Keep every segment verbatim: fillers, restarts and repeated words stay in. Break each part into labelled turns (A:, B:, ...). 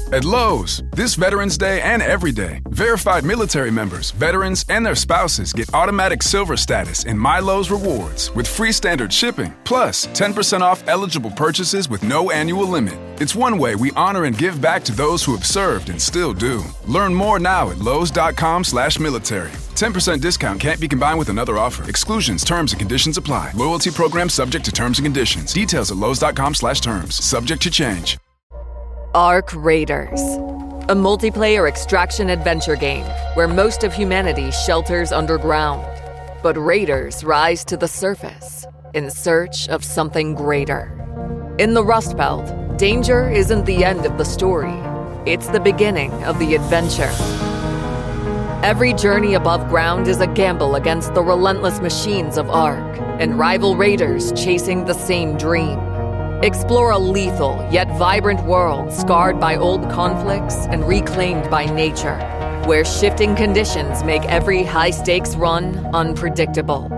A: At Lowe's, this Veterans Day and every day, verified military members, veterans, and their spouses get automatic silver status in My Lowe's Rewards with free standard shipping, plus ten percent off eligible purchases with no annual limit. It's one way we honor and give back to those who have served and still do. Learn more now at lowes.com slash military. ten percent discount can't be combined with another offer. Exclusions, terms, and conditions apply. Loyalty program subject to terms and conditions. Details at lowes.com slash terms. Subject to change.
B: Ark Raiders, a multiplayer extraction adventure game where most of humanity shelters underground. But raiders rise to the surface in search of something greater. In the Rust Belt, danger isn't the end of the story. It's the beginning of the adventure. Every journey above ground is a gamble against the relentless machines of Ark and rival raiders chasing the same dream. Explore a lethal yet vibrant world scarred by old conflicts and reclaimed by nature, where shifting conditions make every high-stakes run unpredictable.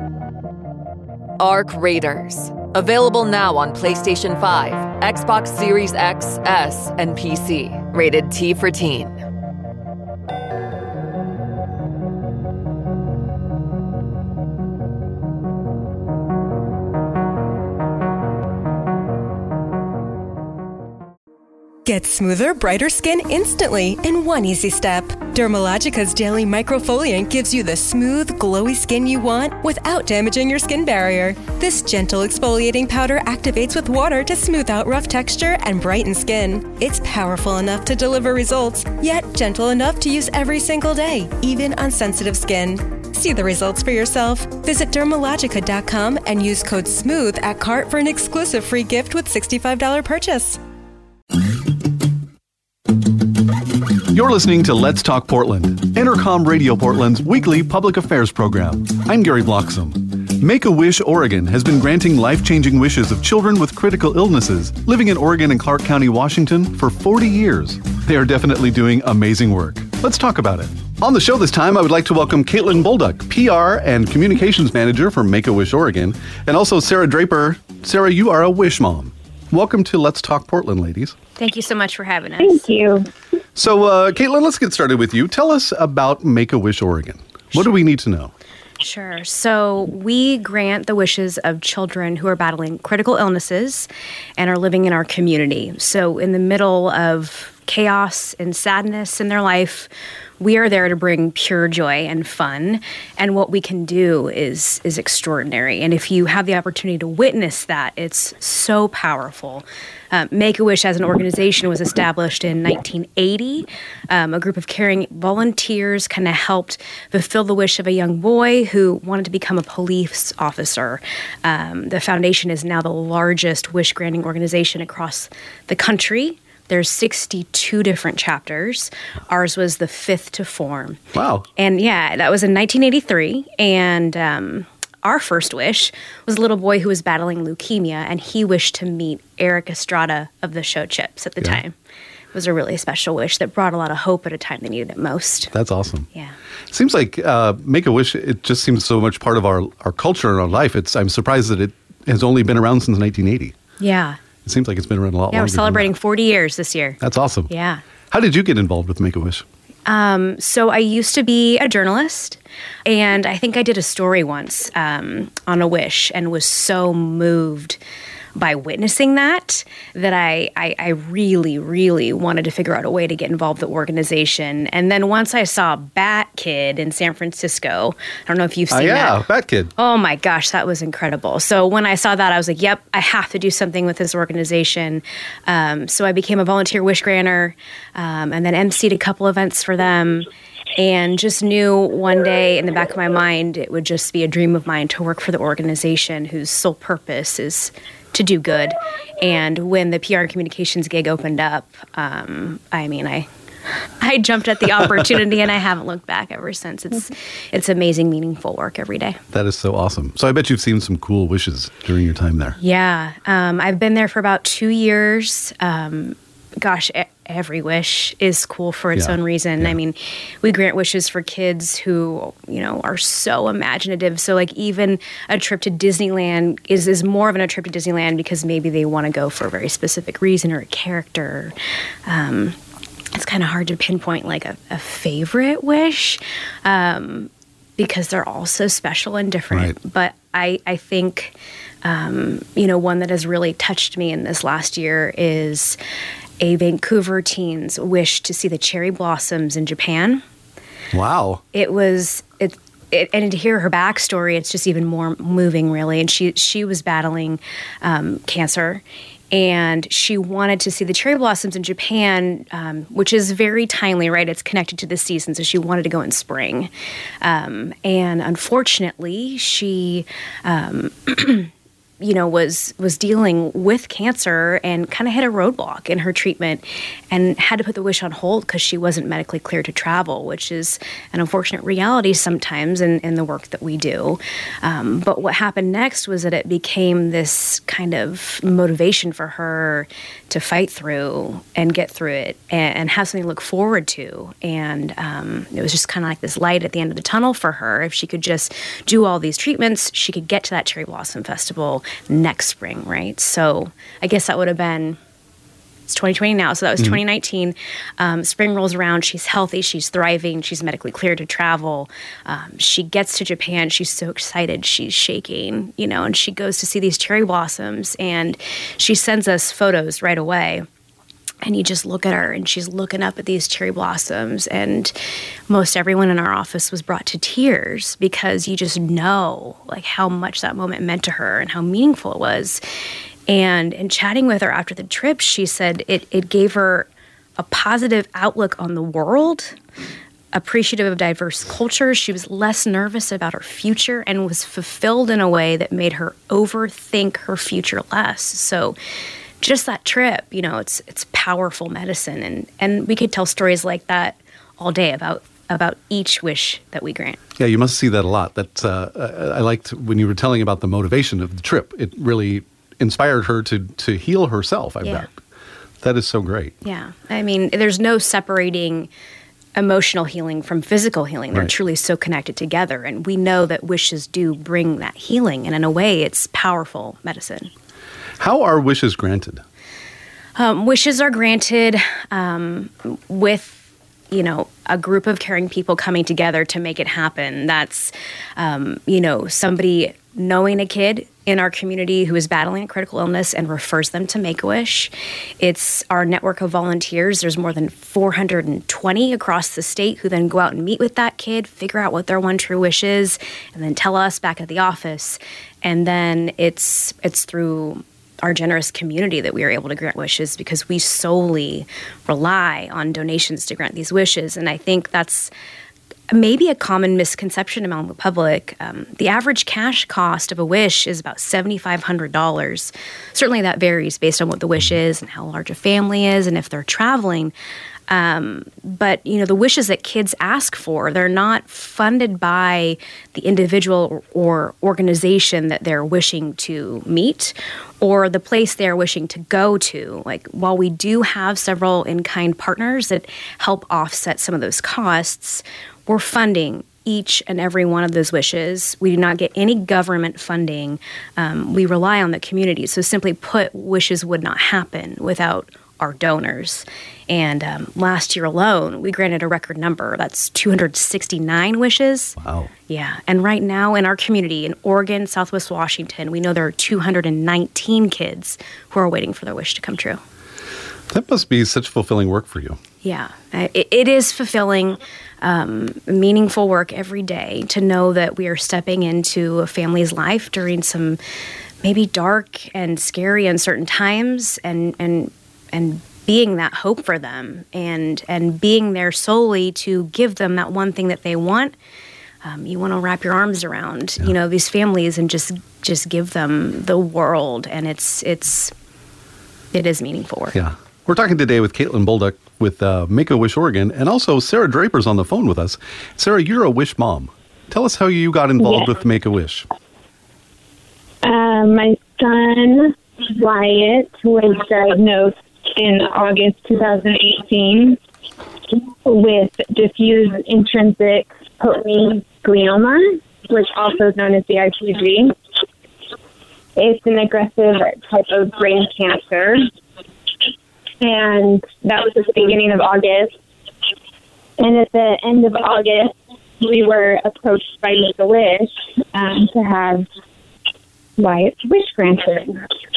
B: Ark Raiders. Available now on PlayStation five, Xbox Series X, S, and P C. Rated T for Teen.
C: Get smoother, brighter skin instantly in one easy step. Dermalogica's daily microfoliant gives you the smooth, glowy skin you want without damaging your skin barrier. This gentle exfoliating powder activates with water to smooth out rough texture and brighten skin. It's powerful enough to deliver results, yet gentle enough to use every single day, even on sensitive skin. See the results for yourself. Visit dermalogica dot com and use code SMOOTH at cart for an exclusive free gift with sixty-five dollars purchase.
D: You're listening to Let's Talk Portland, Intercom Radio Portland's weekly public affairs program. I'm Gary Bloxam. Make-A-Wish Oregon has been granting life-changing wishes of children with critical illnesses living in Oregon and Clark County, Washington for forty years. They are definitely doing amazing work. Let's talk about it. On the show this time, I would like to welcome Caitlin Bolduck, P R and Communications Manager for Make-A-Wish Oregon, and also Sarah Draper. Sarah, you are a Wish Mom. Welcome to Let's Talk Portland, ladies.
E: Thank you so much for having us.
F: Thank you.
D: So, uh, Caitlin, let's get started with you. Tell us about Make-A-Wish Oregon. What do we need to know?
E: Sure. So we grant the wishes of children who are battling critical illnesses and are living in our community. So in the middle of chaos and sadness in their life, we are there to bring pure joy and fun. And what we can do is is extraordinary. And if you have the opportunity to witness that, it's so powerful. Uh, Make-A-Wish as an organization was established in nineteen eighty. Um, a group of caring volunteers kind of helped fulfill the wish of a young boy who wanted to become a police officer. Um, the foundation is now the largest wish-granting organization across the country. There's sixty-two different chapters. Ours was the fifth to form.
D: Wow.
E: And yeah, that was in nineteen eighty-three. And um, our first wish was a little boy who was battling leukemia, and he wished to meet Eric Estrada of the show Chips at the yeah. time. It was a really special wish that brought a lot of hope at a time they needed it most.
D: That's awesome.
E: Yeah.
D: Seems like uh, Make-A-Wish, it just seems so much part of our, our culture and our life. It's I'm surprised that it has only been around since nineteen eighty.
E: Yeah.
D: It seems like it's been around a lot
E: yeah,
D: longer.
E: Yeah, we're celebrating forty years this year.
D: That's awesome.
E: Yeah.
D: How did you get involved with Make-A-Wish?
E: Um, so I used to be a journalist, and I think I did a story once um, on a wish and was so moved by witnessing that, that I, I, I really, really wanted to figure out a way to get involved with the organization. And then once I saw Bat Kid in San Francisco, I don't know if you've seen
D: uh, yeah,
E: that.
D: Bat Kid.
E: Oh my gosh, that was incredible. So when I saw that, I was like, yep, I have to do something with this organization. Um, so I became a volunteer wish granter, um, and then emceed a couple events for them. And just knew one day in the back of my mind, it would just be a dream of mine to work for the organization whose sole purpose is to do good. And when the P R and communications gig opened up, um, I mean, I I jumped at the opportunity and I haven't looked back ever since. It's it's amazing, meaningful work every day.
D: That is so awesome. So I bet you've seen some cool wishes during your time there.
E: Yeah. Um, I've been there for about two years. Um, gosh, every wish is cool for its
D: Yeah.
E: own reason.
D: Yeah.
E: I mean, we grant wishes for kids who, you know, are so imaginative. So like even a trip to Disneyland is, is more of an a trip to Disneyland because maybe they want to go for a very specific reason or a character. Um, it's kind of hard to pinpoint like a, a favorite wish um, because they're all so special and different.
D: Right.
E: But I, I think, um, you know, one that has really touched me in this last year is a Vancouver teen's wish to see the cherry blossoms in Japan.
D: Wow.
E: It was, it, it, and to hear her backstory, it's just even more moving, really. And she she was battling um, cancer, and she wanted to see the cherry blossoms in Japan, um, which is very timely, right? It's connected to the season, so she wanted to go in spring. Um, and unfortunately, she... Um, you know, was was dealing with cancer and kind of hit a roadblock in her treatment and had to put the wish on hold because she wasn't medically cleared to travel, which is an unfortunate reality sometimes in, in the work that we do. Um, but what happened next was that it became this kind of motivation for her to fight through and get through it and, and have something to look forward to. And um, it was just kind of like this light at the end of the tunnel for her. If she could just do all these treatments, she could get to that Cherry Blossom Festival next spring, right? So I guess that would have been, it's twenty twenty now, so that was mm-hmm. twenty nineteen. Um, spring rolls around, she's healthy, she's thriving, she's medically cleared to travel. Um, she gets to Japan, she's so excited, she's shaking, you know, and she goes to see these cherry blossoms, and she sends us photos right away. And you just look at her, and she's looking up at these cherry blossoms, and most everyone in our office was brought to tears because you just know like how much that moment meant to her and how meaningful it was. And in chatting with her after the trip, she said it, it gave her a positive outlook on the world, appreciative of diverse cultures. She was less nervous about her future and was fulfilled in a way that made her overthink her future less. So just that trip, you know, it's it's powerful medicine. And, and we could tell stories like that all day about about each wish that we grant. Yeah,
D: you must see that a lot. That uh, I liked when you were telling about the motivation of the trip. It really inspired her to to heal herself, I
E: yeah.
D: bet. That is so great.
E: Yeah. I mean, there's no separating emotional healing from physical healing. They're
D: right.
E: truly so connected together. And we know that wishes do bring that healing. And in a way, it's powerful medicine.
D: How are wishes granted?
E: Um, wishes are granted um, with, you know, a group of caring people coming together to make it happen. That's, um, you know, somebody knowing a kid in our community who is battling a critical illness and refers them to Make-A-Wish. It's our network of volunteers. There's more than four hundred twenty across the state who then go out and meet with that kid, figure out what their one true wish is, and then tell us back at the office. And then it's it's through our generous community that we are able to grant wishes because we solely rely on donations to grant these wishes. And I think that's maybe a common misconception among the public. Um, the average cash cost of a wish is about seven thousand five hundred dollars. Certainly that varies based on what the wish is and how large a family is and if they're traveling. Um, but, you know, the wishes that kids ask for, they're not funded by the individual or organization that they're wishing to meet or the place they're wishing to go to. Like, while we do have several in-kind partners that help offset some of those costs, we're funding each and every one of those wishes. We do not get any government funding. Um, we rely on the community. So simply put, wishes would not happen without our donors. And um, last year alone, we granted a record number. That's two hundred sixty-nine wishes.
D: Wow.
E: Yeah. And right now in our community, in Oregon, Southwest Washington, we know there are two hundred nineteen kids who are waiting for their wish to come true.
D: That must be such fulfilling work for you.
E: Yeah. It, it is fulfilling, um, meaningful work every day to know that we are stepping into a family's life during some maybe dark and scary, uncertain times and, and, and being that hope for them and and being there solely to give them that one thing that they want. Um, you want to wrap your arms around, yeah. you know, these families and just just give them the world. And it's it's it is meaningful work.
D: Yeah. We're talking today with Caitlin Bolduc with uh, Make-A-Wish Oregon, and also Sarah Draper's on the phone with us. Sarah, you're a wish mom. Tell us how you got involved yes. with Make-A-Wish.
F: Uh, my son Wyatt was diagnosed in August twenty eighteen with diffuse intrinsic potent glioma, which also is known as D I P G. It's an aggressive type of brain cancer. And that was at the beginning of August. And at the end of August, we were approached by Make-A-Wish um, to have Wyatt's wish granted.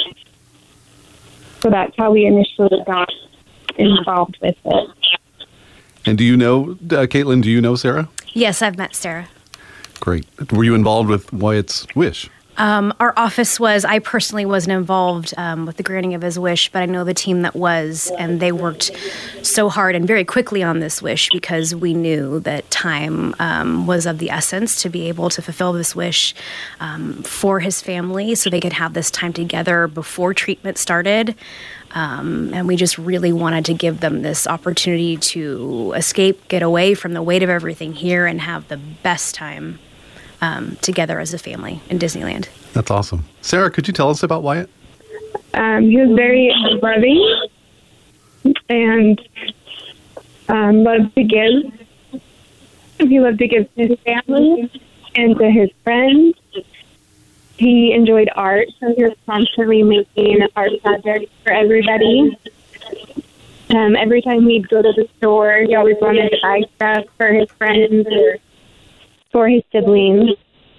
F: So that's how we initially got involved with it.
D: And do you know, uh, Caitlin, do you know Sarah?
E: Yes, I've met Sarah.
D: Great. Were you involved with Wyatt's wish?
E: Um, our office was, I personally wasn't involved um, with the granting of his wish, but I know the team that was, and they worked so hard and very quickly on this wish because we knew that time um, was of the essence to be able to fulfill this wish um, for his family so they could have this time together before treatment started. Um, and we just really wanted to give them this opportunity to escape, get away from the weight of everything here, and have the best time Um, together as a family in Disneyland.
D: That's awesome. Sarah, could you tell us about Wyatt?
F: Um, he was very loving and um, loved to give. He loved to give to his family and to his friends. He enjoyed art, so he was constantly making art projects for everybody. Um, every time we'd go to the store, he always wanted to buy stuff for his friends or for his siblings.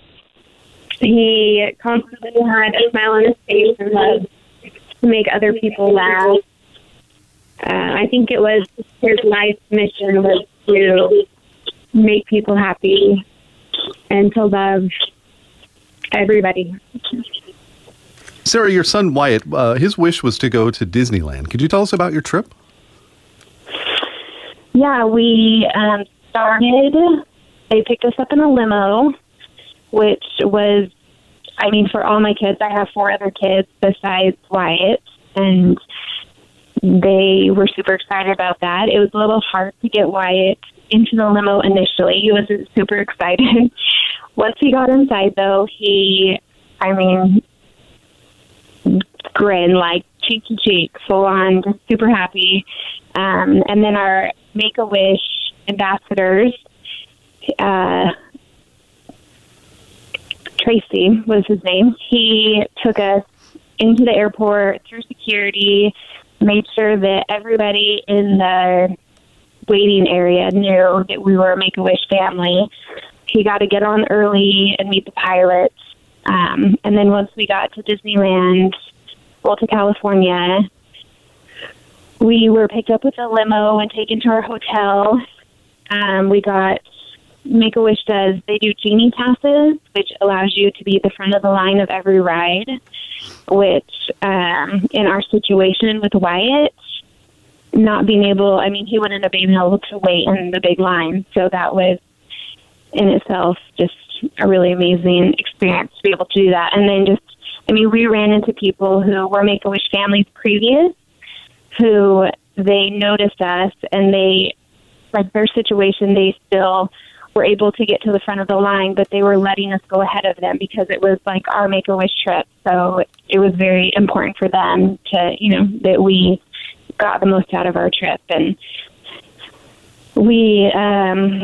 F: He constantly had a smile on his face and loved to make other people laugh. Uh, I think it was his life mission was to make people happy and to love everybody.
D: Sarah, your son Wyatt, uh, his wish was to go to Disneyland. Could you tell us about your trip?
F: Yeah, we um, started... They picked us up in a limo, which was, I mean, for all my kids, I have four other kids besides Wyatt, and they were super excited about that. It was a little hard to get Wyatt into the limo initially. He wasn't super excited. Once he got inside, though, he, I mean, grinned like cheek to cheek, full on, just super happy. Um, and then our Make-A-Wish ambassadors, Uh, Tracy was his name. He took us into the airport through security, made sure that everybody in the waiting area knew that we were a Make-A-Wish family. He got to get on early and meet the pilots. Um, and then once we got to Disneyland, well, to California, we were picked up with a limo and taken to our hotel. Um, we got Make-A-Wish does, they do Genie passes, which allows you to be at the front of the line of every ride, which um, in our situation with Wyatt, not being able, I mean, he wouldn't have been able to wait in the big line. So that was in itself just a really amazing experience to be able to do that. And then just, I mean, we ran into people who were Make-A-Wish families previous, who they noticed us and they, like their situation, they still were able to get to the front of the line, but they were letting us go ahead of them because it was like our Make-A-Wish trip. So it was very important for them to, you know, that we got the most out of our trip. And we, um,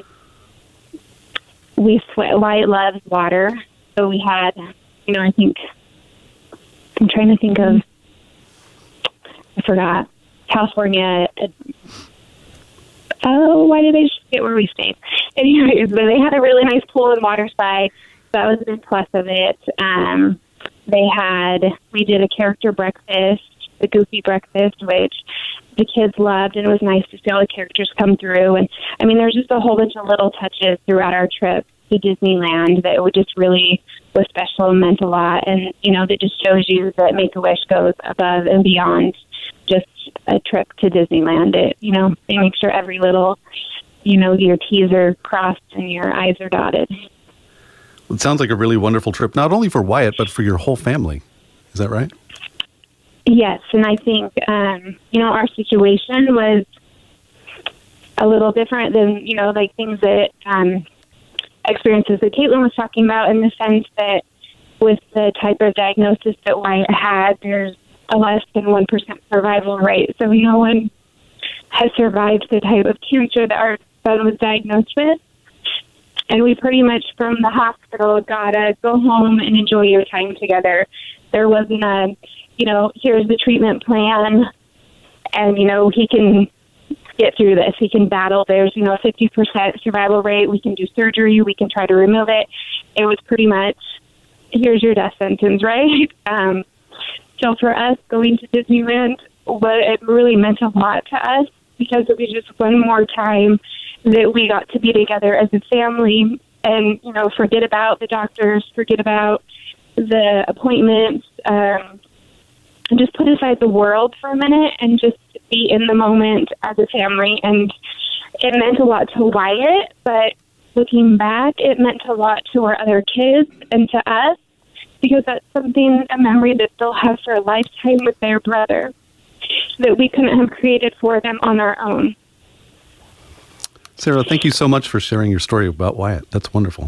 F: we sweat, Wyatt loves water. So we had, you know, I think, I'm trying to think of, I forgot, California. Oh, why did I just forget where we stayed? Anyways, but they had a really nice pool and water slide. So that was a big plus of it. Um, they had, we did a character breakfast, the Goofy breakfast, which the kids loved, and it was nice to see all the characters come through. And I mean, there's just a whole bunch of little touches throughout our trip to Disneyland that would just really was special and meant a lot. And, you know, that just shows you that Make-A-Wish goes above and beyond just a trip to Disneyland. It, you know, they make sure every little, you know, your T's are crossed and your I's are dotted.
D: It sounds like a really wonderful trip, not only for Wyatt, but for your whole family. Is that right?
F: Yes, and I think, um, you know, our situation was a little different than, you know, like things that, um, experiences that Caitlin was talking about, in the sense that with the type of diagnosis that Wyatt had, there's a less than one percent survival rate. So no one has survived the type of cancer that our son was diagnosed with. And we pretty much, from the hospital, gotta go home and enjoy your time together. There wasn't a, you know, here's the treatment plan, and, you know, he can get through this. He can battle. There's, you know, a fifty percent survival rate. We can do surgery. We can try to remove it. It was pretty much, here's your death sentence, right? Um, so for us, going to Disneyland, what it really meant a lot to us, because it was just one more time that we got to be together as a family and, you know, forget about the doctors, forget about the appointments, um, and just put aside the world for a minute and just be in the moment as a family. And it meant a lot to Wyatt, but looking back, it meant a lot to our other kids and to us, because that's something, a memory that they'll have for a lifetime with their brother that we couldn't have created for them on our own.
D: Sarah, thank you so much for sharing your story about Wyatt. That's wonderful.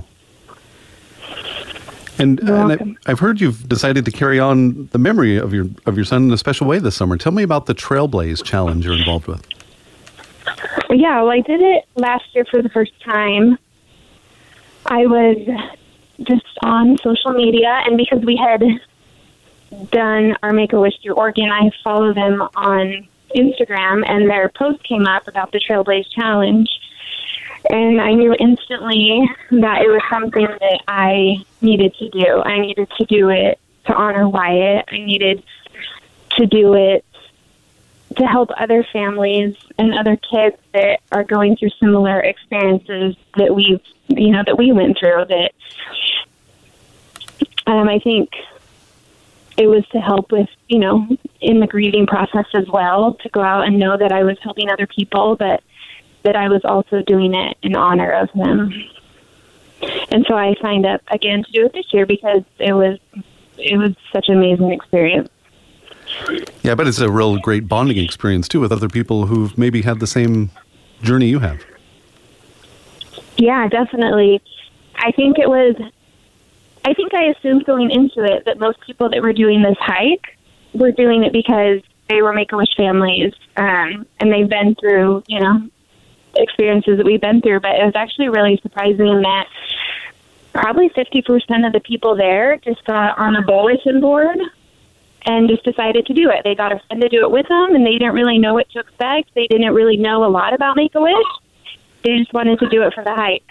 D: And, and I, I've heard you've decided to carry on the memory of your of your son in a special way this summer. Tell me about the Trailblaze Challenge you're involved with.
F: Yeah, well, I did it last year for the first time. I was just on social media, and because we had done our Make-A-Wish through Oregon, I follow them on Instagram, and their post came up about the Trailblaze Challenge. And I knew instantly that it was something that I needed to do. I needed to do it to honor Wyatt. I needed to do it to help other families and other kids that are going through similar experiences that we've, you know, that we went through. That um, I think it was to help with, you know, in the grieving process as well, to go out and know that I was helping other people, but that I was also doing it in honor of them. And so I signed up again to do it this year because it was it was such an amazing experience.
D: Yeah, but it's a real great bonding experience, too, with other people who've maybe had the same journey you have.
F: Yeah, definitely. I think it was, I think I assumed going into it that most people that were doing this hike were doing it because they were Make-A-Wish families, um, and they've been through, you know, experiences that we've been through. But it was actually really surprising that probably fifty percent of the people there just got on a bulletin board and just decided to do it. They got a friend to do it with them, and they didn't really know what to expect. They didn't really know a lot about Make-A-Wish. They just wanted to do it for the hike.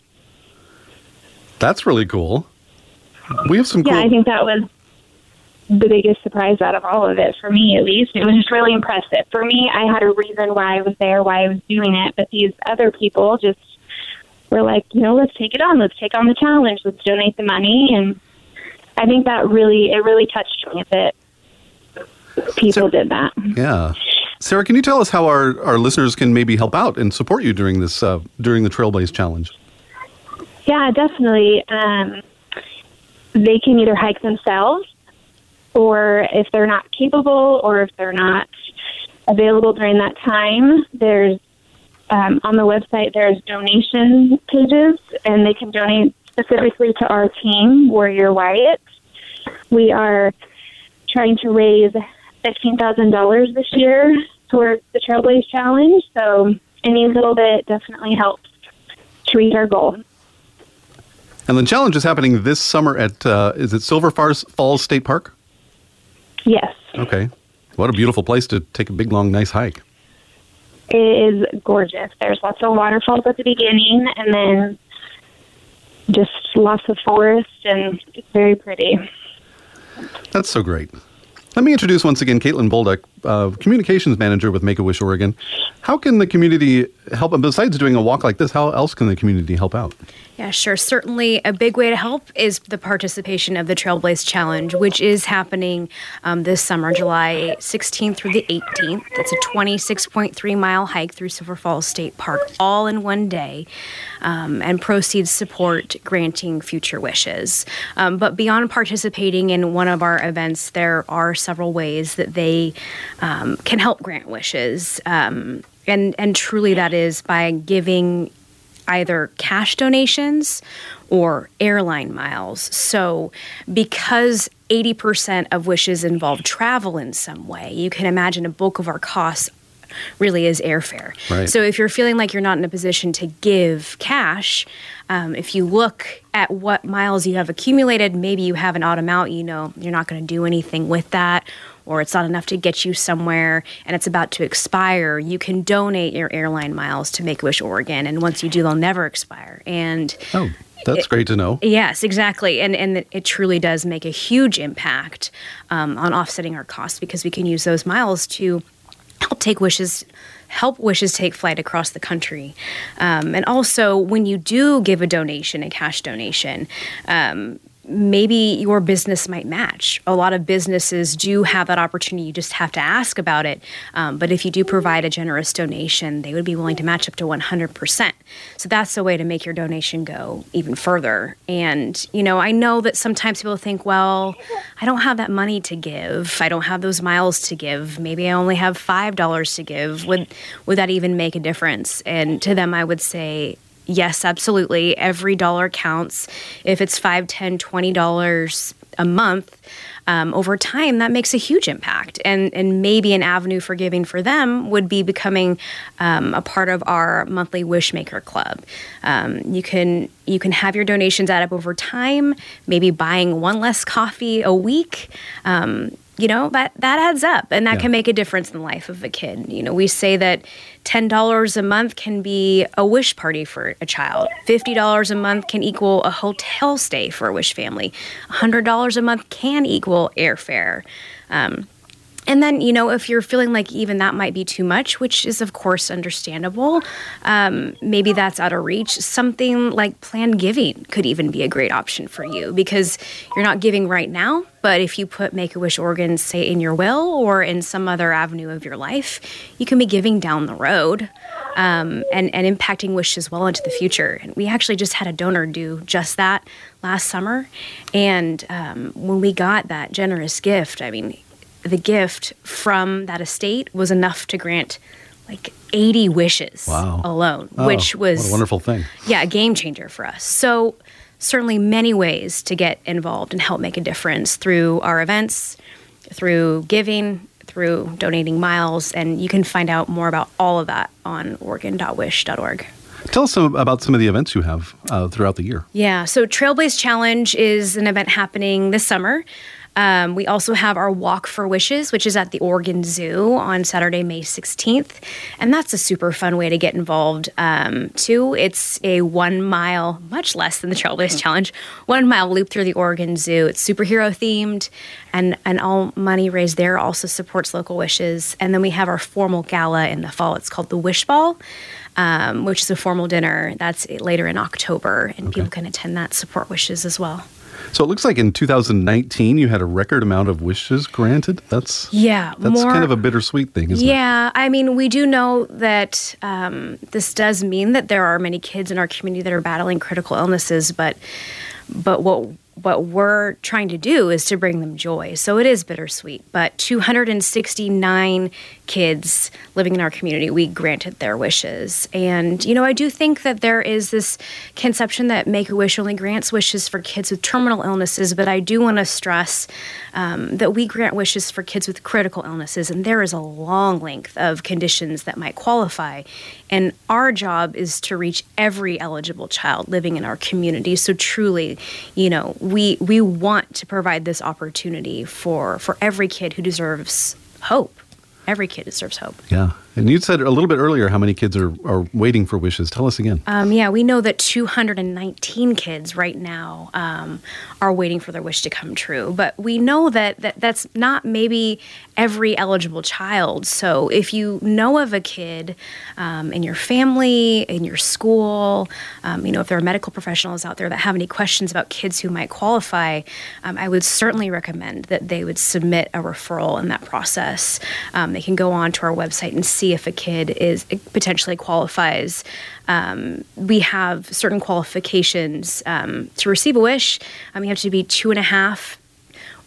D: That's really cool. We have some cool...
F: Yeah, I think that was the biggest surprise out of all of it, for me at least. It was just really impressive. For me, I had a reason why I was there, why I was doing it, but these other people just were like, you know, let's take it on. Let's take on the challenge. Let's donate the money. And I think that really, it really touched me that people
D: Sarah,
F: did that.
D: Yeah. Sarah, can you tell us how our, our listeners can maybe help out and support you during this, uh, during the Trailblaze Challenge?
F: Yeah, definitely. Um, they can either hike themselves, or if they're not capable, or if they're not available during that time, there's um, on the website there's donation pages, and they can donate specifically to our team, Warrior Wyatt. We are trying to raise fifteen thousand dollars this year towards the Trailblaze Challenge, so any little bit definitely helps to reach our goal.
D: And the challenge is happening this summer at, uh, is it Silver Falls State Park?
F: Yes.
D: Okay. What a beautiful place to take a big, long, nice hike.
F: It is gorgeous. There's lots of waterfalls at the beginning, and then just lots of forest, and it's very pretty.
D: That's so great. Let me introduce once again Caitlin Bolduck, uh, Communications Manager with Make-A-Wish Oregon. How can the community help? And besides doing a walk like this, how else can the community help out?
E: Yeah, sure. Certainly a big way to help is the participation of the Trailblaze Challenge, which is happening um, this summer, July sixteenth through the eighteenth. It's a twenty-six point three mile hike through Silver Falls State Park, all in one day. Um, and proceeds support granting future wishes. Um, but beyond participating in one of our events, there are several ways that they um, can help grant wishes. Um, and, and truly that is by giving either cash donations or airline miles. So because eighty percent of wishes involve travel in some way. You can imagine a bulk of our costs really is airfare.
D: Right.
E: So if you're feeling like you're not in a position to give cash, um, if you look at what miles you have accumulated, maybe you have an autumn out, you know, you're not going to do anything with that, or it's not enough to get you somewhere and it's about to expire, you can donate your airline miles to Make-A-Wish Oregon. And once you do, they'll never expire. And
D: Oh, that's
E: it,
D: great to know.
E: Yes, exactly. And and it truly does make a huge impact um, on offsetting our costs, because we can use those miles to help take wishes, help wishes take flight across the country. Um, and also, when you do give a donation, a cash donation, um, maybe your business might match. A lot of businesses do have that opportunity. You just have to ask about it. Um, but if you do provide a generous donation, they would be willing to match up to one hundred percent. So that's a way to make your donation go even further. And, you know, I know that sometimes people think, well, I don't have that money to give. I don't have those miles to give. Maybe I only have five dollars to give. Would, would that even make a difference? And to them, I would say, yes, absolutely. Every dollar counts. If it's five, ten, twenty dollars a month, um, over time, that makes a huge impact. And and maybe an avenue for giving for them would be becoming um, a part of our monthly Wishmaker Club. Um, you can you can have your donations add up over time. Maybe buying one less coffee a week. Um, You know, that, that adds up, and that
D: Yeah.
E: can make a difference in the life of a kid. You know, we say that ten dollars a month can be a wish party for a child. fifty dollars a month can equal a hotel stay for a wish family. one hundred dollars a month can equal airfare. Um, and then, you know, if you're feeling like even that might be too much, which is, of course, understandable, um, maybe that's out of reach, something like planned giving could even be a great option for you, because you're not giving right now. But if you put Make-A-Wish Oregon, say, in your will or in some other avenue of your life, you can be giving down the road um, and, and impacting wishes well into the future. And we actually just had a donor do just that last summer. And um, when we got that generous gift, I mean, the gift from that estate was enough to grant like eighty wishes
D: Wow.
E: alone,
D: Oh,
E: which was
D: what a wonderful thing.
E: Yeah, a game changer for us. So certainly many ways to get involved and help make a difference through our events, through giving, through donating miles, and you can find out more about all of that on oregon dot wish dot org.
D: Tell us some, about some of the events you have uh, throughout the year.
E: Yeah, so Trailblaze Challenge is an event happening this summer. Um, we also have our Walk for Wishes, which is at the Oregon Zoo on Saturday, May sixteenth. And that's a super fun way to get involved, um, too. It's a one mile, much less than the Trailblaze Challenge, one mile loop through the Oregon Zoo. It's superhero themed, and, and all money raised there also supports local wishes. And then we have our formal gala in the fall. It's called the Wish Ball, um, which is a formal dinner. That's later in October, and
D: Okay.
E: people can attend that, support wishes as well.
D: So it looks like in two thousand nineteen, you had a record amount of wishes granted. That's
E: Yeah,
D: that's
E: more,
D: kind of a bittersweet thing, isn't it?
E: Yeah, I mean, we do know that um, this does mean that there are many kids in our community that are battling critical illnesses, but but what what we're trying to do is to bring them joy. So it is bittersweet. But two hundred sixty-nine kids living in our community, we granted their wishes. And, you know, I do think that there is this conception that Make-A-Wish only grants wishes for kids with terminal illnesses, but I do want to stress um, that we grant wishes for kids with critical illnesses, and there is a long length of conditions that might qualify. And our job is to reach every eligible child living in our community. So truly, you know, we we want to provide this opportunity for, for every kid who deserves hope. Every kid deserves hope.
D: Yeah. And you said a little bit earlier how many kids are, are waiting for wishes. Tell us again.
E: Um, yeah, we know that two hundred nineteen kids right now um, are waiting for their wish to come true. But we know that, that that's not maybe every eligible child. So if you know of a kid um, in your family, in your school, um, you know, if there are medical professionals out there that have any questions about kids who might qualify, um, I would certainly recommend that they would submit a referral in that process. Um, they can go on to our website and see if a kid is potentially qualifies. Um, we have certain qualifications um, to receive a wish. Um, you have to be two and a half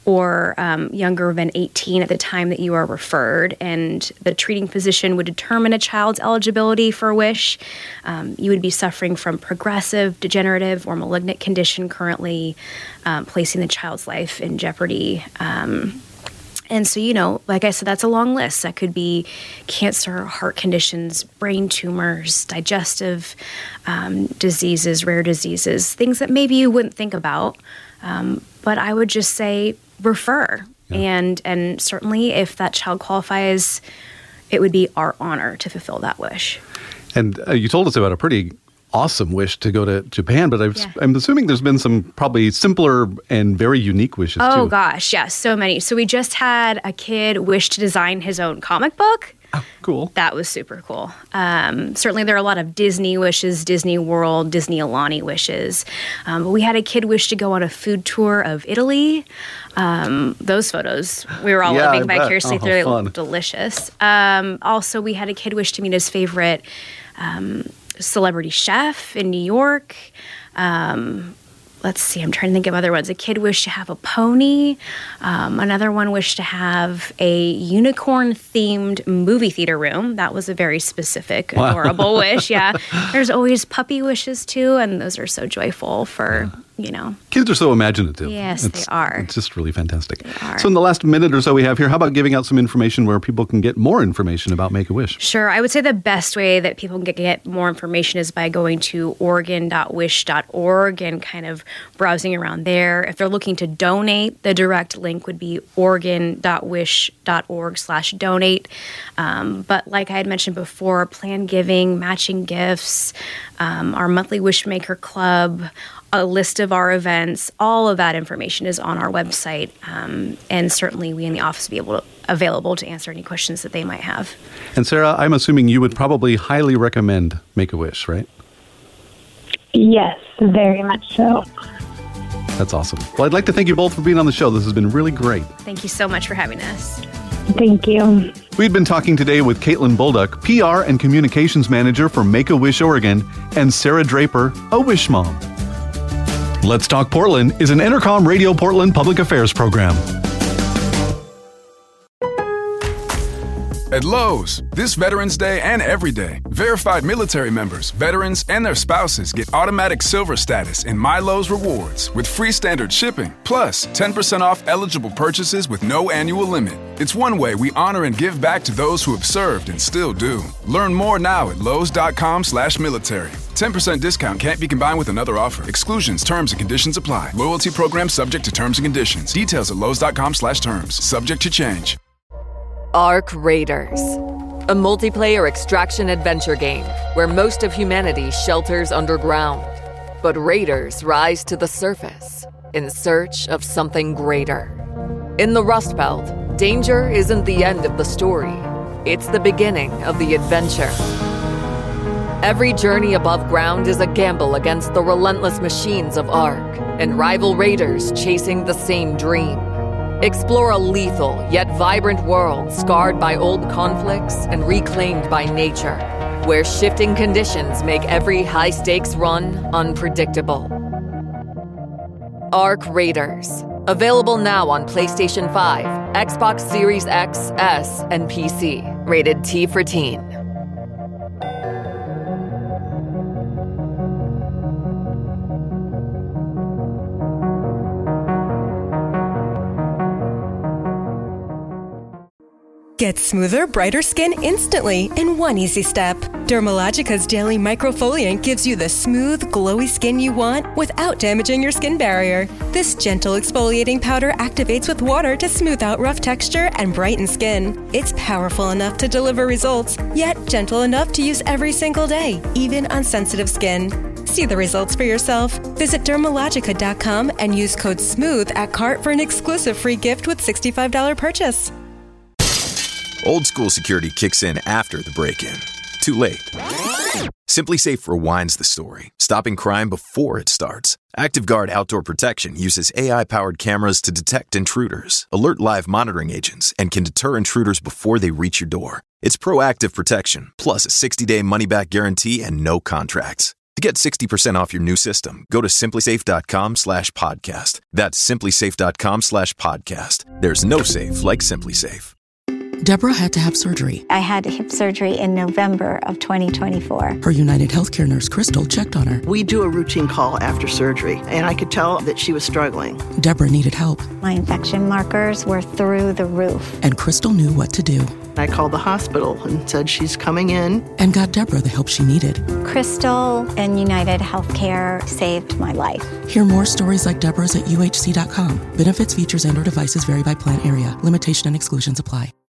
E: or um, younger than eighteen at the time that you are referred, and the treating physician would determine a child's eligibility for a wish. Um, you would be suffering from progressive, degenerative, or malignant condition currently um, placing the child's life in jeopardy. Um, And so, you know, like I said, that's a long list. That could be cancer, heart conditions, brain tumors, digestive um, diseases, rare diseases, things that maybe you wouldn't think about. Um, but I would just say refer. Yeah. And and certainly if that child qualifies, it would be our honor to fulfill that wish.
D: And uh, you told us about a pretty awesome wish to go to Japan, but I've,
E: Yeah.
D: I'm assuming there's been some probably simpler and very unique wishes
E: Oh,
D: too.
E: gosh, yes, so many. So we just had a kid wish to design his own comic book.
D: Oh, cool.
E: That was super cool. Um, certainly there are a lot of Disney wishes, Disney World, Disney Alani wishes. Um, but we had a kid wish to go on a food tour of Italy. Um, those photos, we were all
D: Yeah,
E: living
D: I bet.
E: vicariously
D: Oh,
E: through. They
D: fun.
E: looked delicious. Um, also, we had a kid wish to meet his favorite um, celebrity chef in New York. Um, let's see, I'm trying to think of other ones. A kid wished to have a pony. Um, another one wished to have a unicorn-themed movie theater room. That was a very specific,
D: Wow.
E: adorable wish. Yeah. There's always puppy wishes, too, and those are so joyful for, you know.
D: Kids are so imaginative.
E: Yes,
D: It's-
E: they are.
D: It's just really fantastic.
E: They are.
D: So in the last minute or so we have here, how about giving out some information where people can get more information about Make-A-Wish?
E: Sure. I would say the best way that people can get, get more information is by going to oregon dot wish dot org and kind of browsing around there. If they're looking to donate, the direct link would be oregon dot wish dot org slash donate. Um, but like I had mentioned before, plan giving, matching gifts, um, our monthly Wishmaker Club, a list of our events, all of that information is on our website. Um, and certainly we in the office will be able to, available to answer any questions that they might have.
D: And Sarah, I'm assuming you would probably highly recommend Make-A-Wish, right?
F: Yes, very much so.
D: That's awesome. Well, I'd like to thank you both for being on the show. This has been really great.
E: Thank you so much for having us.
F: Thank you.
D: We've been talking today with Caitlin Bolduck, P R and Communications Manager for Make-A-Wish Oregon, and Sarah Draper, a Wish Mom. Let's Talk Portland is an Entercom Radio Portland public affairs program.
A: At Lowe's, this Veterans Day and every day, verified military members, veterans, and their spouses get automatic silver status in My Lowe's Rewards with free standard shipping, plus ten percent off eligible purchases with no annual limit. It's one way we honor and give back to those who have served and still do. Learn more now at lowes.com slash military. ten percent discount can't be combined with another offer. Exclusions, terms, and conditions apply. Loyalty program subject to terms and conditions. Details at lowes.com slash terms. Subject to change.
B: Ark Raiders, a multiplayer extraction adventure game where most of humanity shelters underground. But raiders rise to the surface in search of something greater. In the Rust Belt, danger isn't the end of the story. It's the beginning of the adventure. Every journey above ground is a gamble against the relentless machines of Ark and rival raiders chasing the same dream. Explore a lethal yet vibrant world scarred by old conflicts and reclaimed by nature, where shifting conditions make every high-stakes run unpredictable. Ark Raiders. Available now on PlayStation five, Xbox Series X, S, and P C. Rated T for Teen.
C: Get smoother, brighter skin instantly in one easy step. Dermalogica's Daily Microfoliant gives you the smooth, glowy skin you want without damaging your skin barrier. This gentle exfoliating powder activates with water to smooth out rough texture and brighten skin. It's powerful enough to deliver results, yet gentle enough to use every single day, even on sensitive skin. See the results for yourself. Visit dermalogica dot com and use code SMOOTH at cart for an exclusive free gift with sixty-five dollars purchase.
G: Old school security kicks in after the break-in. Too late. SimpliSafe rewinds the story, stopping crime before it starts. ActiveGuard Outdoor Protection uses A I-powered cameras to detect intruders, alert live monitoring agents, and can deter intruders before they reach your door. It's proactive protection, plus a sixty-day money-back guarantee and no contracts. To get sixty percent off your new system, go to simplysafe.com slash podcast. That's simplysafe.com slash podcast. There's no safe like SimpliSafe.
H: Deborah had to have surgery.
I: I had hip surgery in November of twenty twenty-four.
H: Her United Healthcare nurse, Crystal, checked on her.
J: We do a routine call after surgery, and I could tell that she was struggling.
H: Deborah needed help.
I: My infection markers were through the roof.
H: And Crystal knew what to do.
J: I called the hospital and said she's coming in.
H: And got Deborah the help she needed.
I: Crystal and United Healthcare saved my life.
H: Hear more stories like Deborah's at U H C dot com. Benefits, features, and or devices vary by plan area. Limitation and exclusions apply.